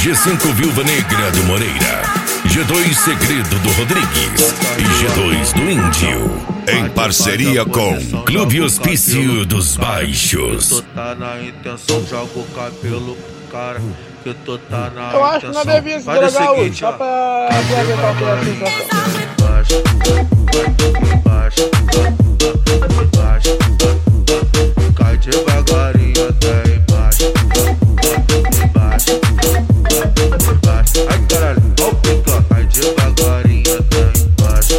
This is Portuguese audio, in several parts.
G5 Viúva Negra do Moreira, G2 Segredo do Rodrigues e G2 do Índio, em parceria com Clube Hospício dos Baixos. Tu tá na intenção, joga o cabelo pro cara. Que tu tá na eu acho que não devia se drogar hoje, só pra ver qual que é a sensação. Cai devagarinho até embaixo. Ai caralho, ó o pica. Cai devagarinho até embaixo.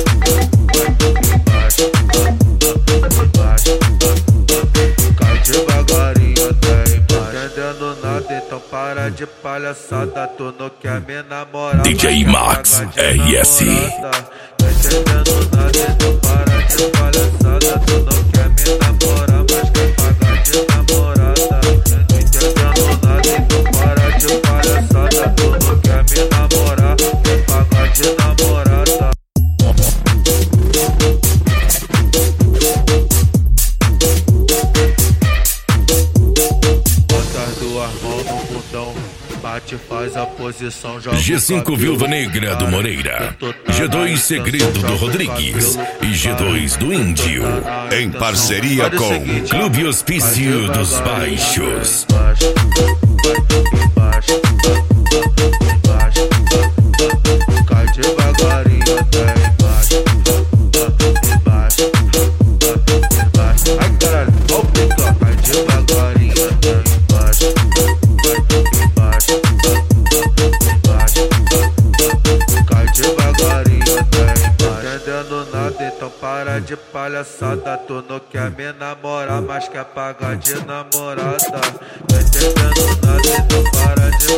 Cai devagarinho até embaixo. Entendendo nada, então para de palhaçada. Tu não quer me namorar. DJ Max RS. Tá entendendo nada, então para de palhaçada. Tu não quer me namorar, mas quer pagar de namorada. Não entendendo nada, então para de palhaçada. Tu não quer me namorar, quer pagar de namorada. Bota as duas mãos no bundão, bate, faz a posição, joga G5 Viúva Negra do Moreira, G2 Segredo do Rodrigues e G2 do Índio, em parceria com Clube Hospício dos Baixos. Cai devagarinho até embaixo. Ai caralho, ó o pica. Cai devagarinho até embaixo. Cai devagarinho até embaixo. Entendendo nada, então para de palhaçada. Tu não quer me namorar, mas quer pagar de namorada. Não entendendo nada, então para de